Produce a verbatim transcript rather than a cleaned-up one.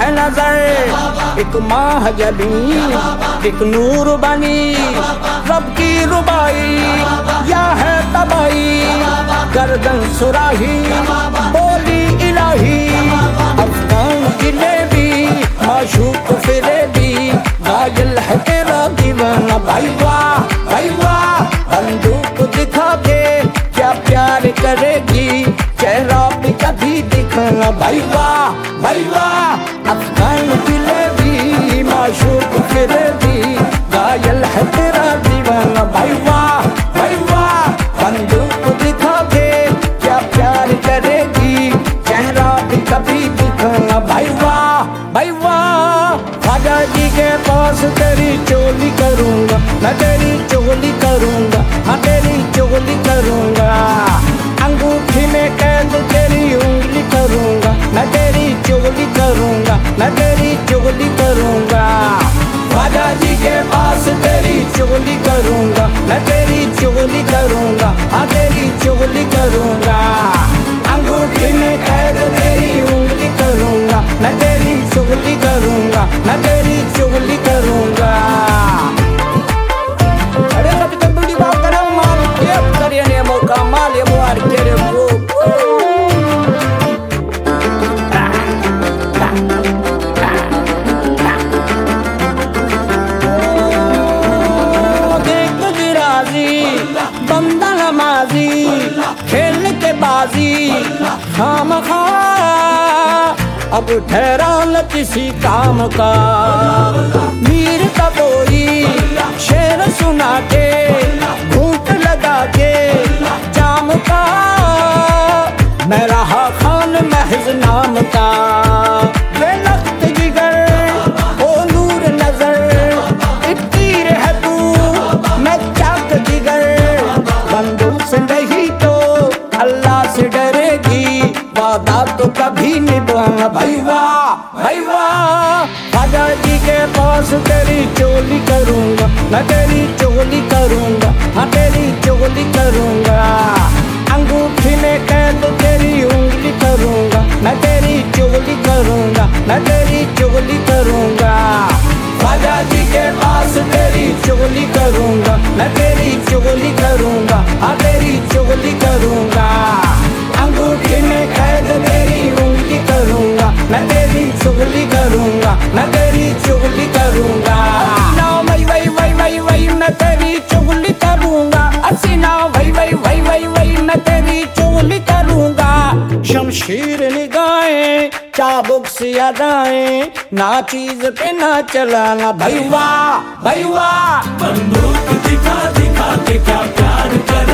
नजर, एक माह जबी, एक नूर बनी, रब की रुबाई या है तबाई, गर्दन सुराही बोली इलाही, अफगान जिलेबी माशूक फिरेबी, गाजल है तेरा दीवाना। भाई वाह भाई वाह, बंदूक दिखा के क्या प्यार करेगी, चेहरा भी कभी दिखाना। भाई वाह भाई वाह, अफगान जिलेबी माशूक फिरेबी, गाजल है तेरा दीवाना। भाई वाह भाई वाह, बंदूक दिखा के क्या प्यार करेगी, चेहरा भी कभी दिखाना। भाई वाह भाई वाह, ख्वाजा जी के पास तेरी चोली करूंगा, मैं तेरी चोली करूंगा, हाँ तेरी चोली करूंगा, अंगूठी में कैद तेरी उंगली करूंगा, मैं तेरी चोली करूंगा, मैं तेरी चोली करूंगा। ख्वाजा जी के पास तेरी चोली करूंगा, मैं तेरी चोली करूंगा, हाँ तेरी चोली करूंगा, अंगूठी में कैद तेरी उंगली करूंगा, मैं तेरी चोली करूंगा, मैं तेरी चोली करूंगा। अरे कभी तो बड़ी बात करो माल के करिए ने मौका माल ये मुआर तेरे को देख गिराजी बंदा नमाजी खेल के बाजी खामखा अब ठहरा न किसी काम का, मीर का कोई शेर सुना के घूंट लगा के जाम का, मैं रहा खान महज नाम का, बेलख्त जिगर ओ नूर नजर, एक तीर है तू मैं चाक जिगर, बंदूक से नहीं तो अल्लाह से डरेगी, वादा तो कभी निभाना। भाई वाह भाई वाह, ख्वाजा जी के पास तेरी चोली करूंगा, मैं तेरी चोली करूंगा, हाँ तेरी चोली करूंगा, अंगूठी में कैद तेरी उंगली करूंगा, मैं तेरी चोली करूंगा, मैं तेरी चोली करूंगा। ख्वाजा जी के पास तेरी चोली करूंगा, मैं तेरी चोली करूंगा, हाँ तेरी चोली करूंगा, अंगूठी में कैद तेरी उंगली करूंगा, मैं तेरी चुगली करूंगा, मैं तेरी चुगली करूंगा। ना वही वही वही वही वही मैं तेरी चुगली करूंगा, असीना वही वही वही वही वही मैं तेरी चुगली करूंगा। शमशीर निगाहें चाबुक से अदाएं, ना चीज पे ना चलाना। भाई वाह भाई वाह, बंदूक दिखा दिखा के क्या प्यार कर